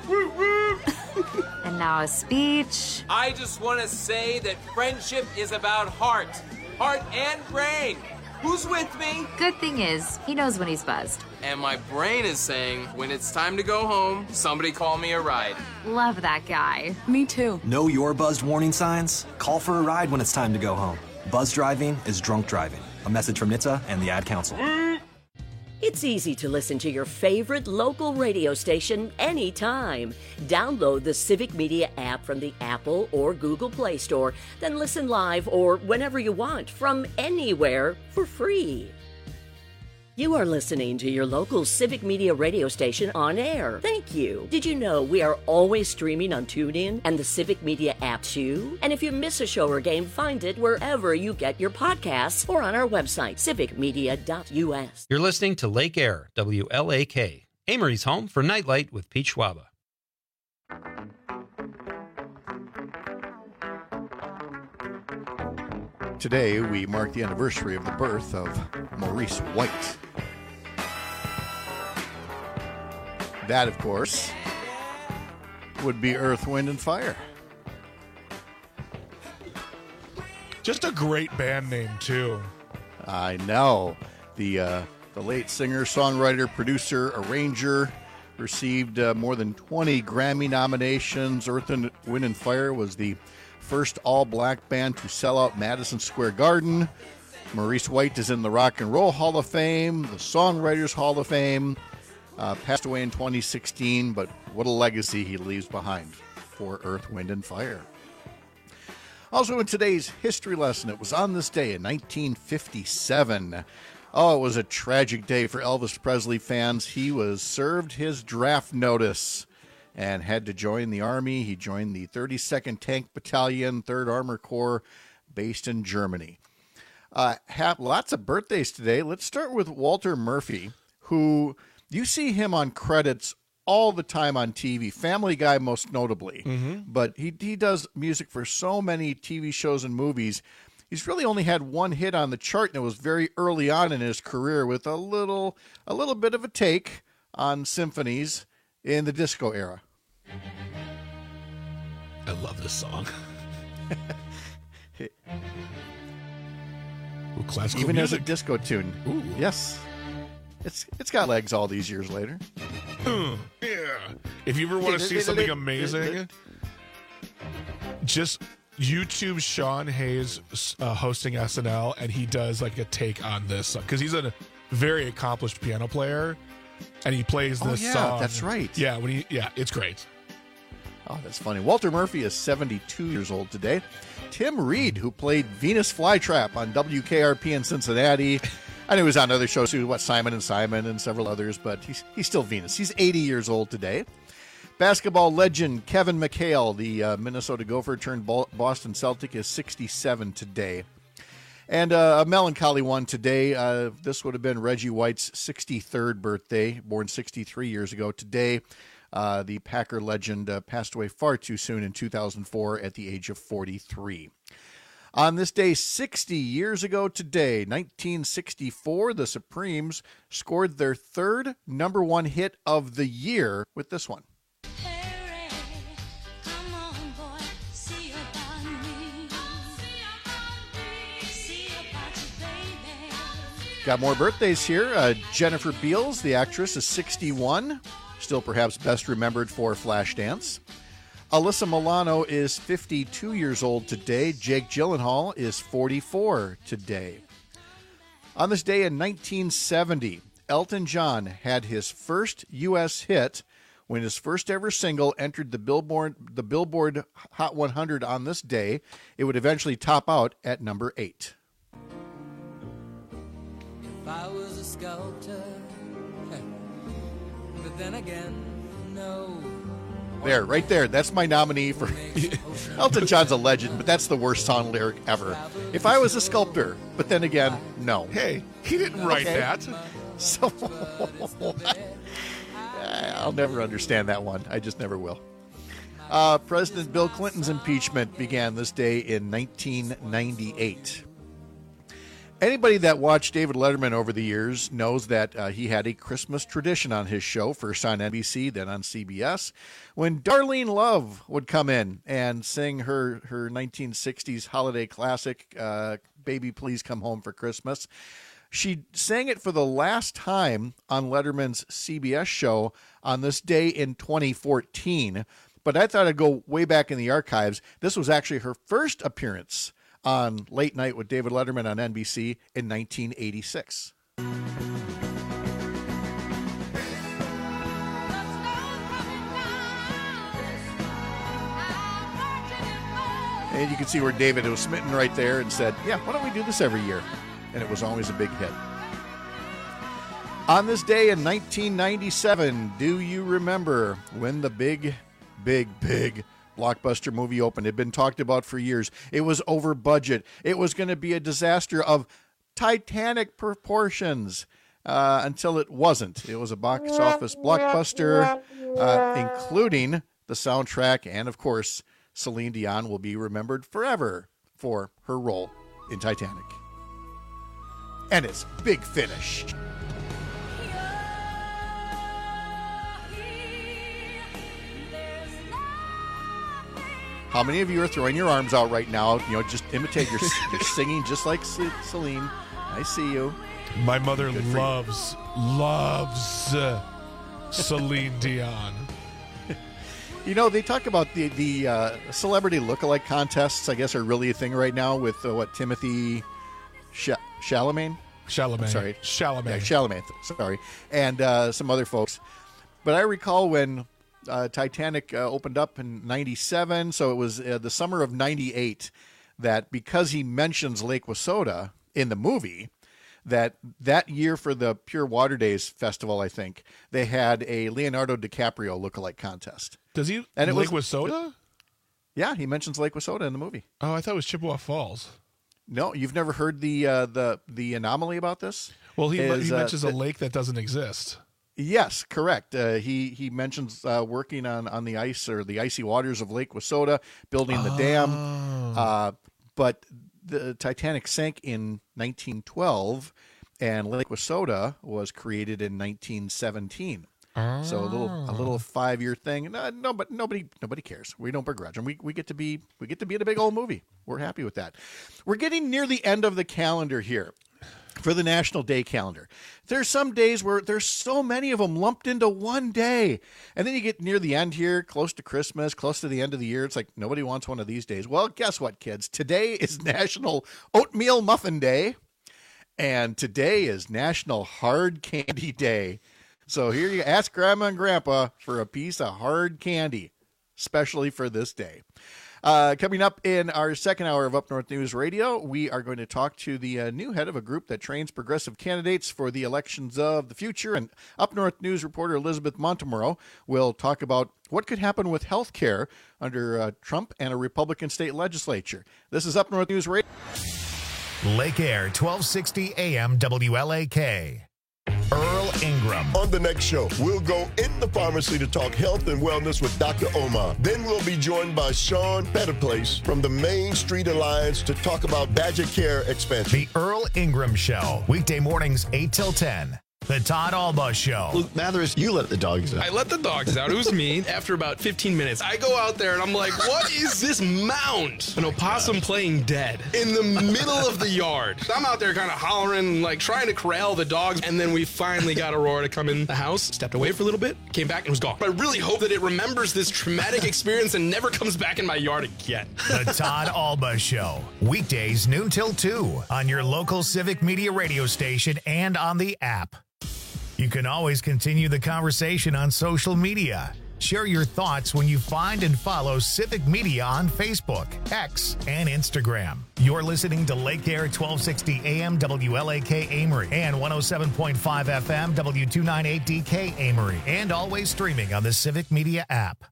And now a speech. I just want to say that friendship is about heart and brain. Who's with me? Good thing is, he knows when he's buzzed. And my brain is saying, when it's time to go home, somebody call me a ride. Love that guy. Me too. Know your buzzed warning signs? Call for a ride when it's time to go home. Buzz driving is drunk driving. A message from NHTSA and the Ad Council. It's easy to listen to your favorite local radio station anytime. Download the Civic Media app from the Apple or Google Play Store, then listen live or whenever you want from anywhere for free. You are listening to your local Civic Media radio station on air. Thank you. Did you know we are always streaming on TuneIn and the Civic Media app too? And if you miss a show or game, find it wherever you get your podcasts or on our website, civicmedia.us. You're listening to Lake Air, WLAK, Amory's home for Nightlight with Pete Schwaba. Today, we mark the anniversary of the birth of Maurice White. That, of course, would be Earth, Wind, and Fire. Just a great band name, too. I know. The late singer, songwriter, producer, arranger received more than 20 Grammy nominations. Earth, Wind, and Fire was the first all-black band to sell out Madison Square Garden. Maurice White is in the Rock and Roll Hall of Fame, the Songwriters Hall of Fame. Passed away in 2016, but what a legacy he leaves behind for Earth, Wind, and Fire. Also in today's history lesson, it was on this day in 1957. Oh, it was a tragic day for Elvis Presley fans. He was served his draft notice and had to join the Army. He joined the 32nd Tank Battalion, 3rd Armor Corps, based in Germany. Have lots of birthdays today. Let's start with Walter Murphy, who you see him on credits all the time on TV, Family Guy most notably. Mm-hmm. But he does music for so many TV shows and movies. He's really only had one hit on the chart, and it was very early on in his career with a little bit of a take on symphonies in the disco era. I love this song. Ooh, classical Even music. as a disco tune. Ooh. Yes. It's got legs all these years later. Yeah. If you ever want to see something amazing, just YouTube Sean Hayes hosting SNL, and he does like a take on this because he's a very accomplished piano player, and he plays this song. That's right. Yeah, it's great. Oh, that's funny. Walter Murphy is 72 years old today. Tim Reed, who played Venus Flytrap on WKRP in Cincinnati. I know he was on other shows too, Simon & Simon and several others, but he's still Venus. He's 80 years old today. Basketball legend Kevin McHale, the Minnesota Gopher turned Boston Celtic, is 67 today. And a melancholy one today. This would have been Reggie White's 63rd birthday, born 63 years ago today. The Packer legend passed away far too soon in 2004 at the age of 43. On this day, 60 years ago today, 1964, the Supremes scored their third number one hit of the year with this one. Got more birthdays here. Jennifer Beals, the actress, is 61, still perhaps best remembered for Flashdance. Alyssa Milano is 52 years old today. Jake Gyllenhaal is 44 today. On this day in 1970, Elton John had his first U.S. hit when his first ever single entered the Billboard Hot 100 on this day. It would eventually top out at number 8. If I was a sculptor, but then again, no. There, right there. That's my nominee for... Elton John's a legend, but that's the worst song lyric ever. If I was a sculptor, but then again, no. Hey, he didn't write that. So, I'll never understand that one. I just never will. President Bill Clinton's impeachment began this day in 1998. Anybody that watched David Letterman over the years knows that he had a Christmas tradition on his show, first on NBC, then on CBS, when Darlene Love would come in and sing her 1960s holiday classic, Baby Please Come Home for Christmas. She sang it for the last time on Letterman's CBS show on this day in 2014, but I thought I'd go way back in the archives. This was actually her first appearance on Late Night with David Letterman on NBC in 1986. And you can see where David was smitten right there and said, yeah, why don't we do this every year? And it was always a big hit. On this day in 1997, do you remember when the big blockbuster movie opened? It had been talked about for years. It was over budget. It was going to be a disaster of Titanic proportions until it wasn't. It was a box office blockbuster, including the soundtrack. And, of course, Celine Dion will be remembered forever for her role in Titanic. And it's Big Finish. How many of you are throwing your arms out right now? You know, just imitate your singing just like Celine. I see you. My mother loves Celine Dion. You know, they talk about the celebrity lookalike contests, I guess, are really a thing right now with, Timothy Chalamet? Chalamet. Sorry. Chalamet. Yeah, Chalamet, sorry. And some other folks. But I recall when Titanic opened up in 97, so it was the summer of 98, that because he mentions Lake Wissota in the movie, that year for the Pure Water Days Festival, I think, they had a Leonardo DiCaprio lookalike contest. Does he? And Lake Wissota? Yeah, he mentions Lake Wissota in the movie. Oh, I thought it was Chippewa Falls. No, you've never heard the anomaly about this? Well, he mentions a lake that doesn't exist. Yes, correct. He mentions working on the ice or the icy waters of Lake Wissota, building the dam. But the Titanic sank in 1912, and Lake Wissota was created in 1917. So a little 5-year thing. No, but nobody cares. We don't begrudge them. We get to be in a big old movie. We're happy with that. We're getting near the end of the calendar here for the National Day calendar. There's some days where there's so many of them lumped into one day. And then you get near the end here, close to Christmas, close to the end of the year. It's like nobody wants one of these days. Well, guess what, kids? Today is National Oatmeal Muffin Day. And today is National Hard Candy Day. So here you ask Grandma and Grandpa for a piece of hard candy, especially for this day. Coming up in our second hour of Up North News Radio, we are going to talk to the new head of a group that trains progressive candidates for the elections of the future. And Up North News reporter Elizabeth Montemurro will talk about what could happen with health care under Trump and a Republican state legislature. This is Up North News Radio. Lake Air, 1260 AM WLAK. Earl Ingram. On the next show, we'll go in the pharmacy to talk health and wellness with Dr. Omar. Then we'll be joined by Sean Petterplace from the Main Street Alliance to talk about Badger Care expansion. The Earl Ingram Show, weekday mornings 8 till 10. The Todd Alba Show. Luke Mathers, you let the dogs out. I let the dogs out. It was me. After about 15 minutes, I go out there and I'm like, what is this mound? An opossum playing dead in the middle of the yard. I'm out there kind of hollering, like trying to corral the dogs. And then we finally got Aurora to come in the house, stepped away for a little bit, came back and was gone. I really hope that it remembers this traumatic experience and never comes back in my yard again. The Todd Alba Show. Weekdays noon till 2 on your local Civic Media radio station and on the app. You can always continue the conversation on social media. Share your thoughts when you find and follow Civic Media on Facebook, X, and Instagram. You're listening to Lake Air 1260 AM WLAK Amory and 107.5 FM W298DK Amory, and always streaming on the Civic Media app.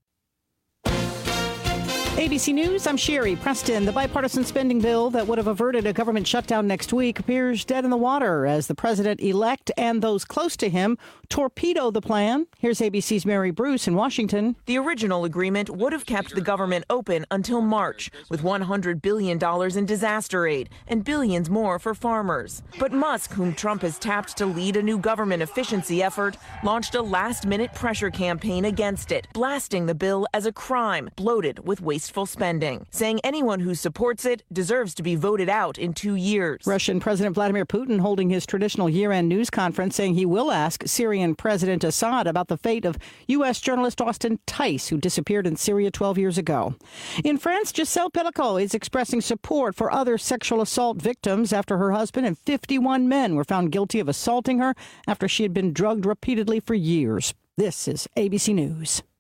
ABC News, I'm Sherry Preston. The bipartisan spending bill that would have averted a government shutdown next week appears dead in the water as the president-elect and those close to him torpedo the plan. Here's ABC's Mary Bruce in Washington. The original agreement would have kept the government open until March, with $100 billion in disaster aid and billions more for farmers. But Musk, whom Trump has tapped to lead a new government efficiency effort, launched a last-minute pressure campaign against it, blasting the bill as a crime, bloated with wasteful spending, saying anyone who supports it deserves to be voted out in 2 years. Russian President Vladimir Putin holding his traditional year-end news conference, saying he will ask Syrian President Assad about the fate of U.S. journalist Austin Tice, who disappeared in Syria 12 years ago. In France, Giselle Pellicot is expressing support for other sexual assault victims after her husband and 51 men were found guilty of assaulting her after she had been drugged repeatedly for years. This is ABC News.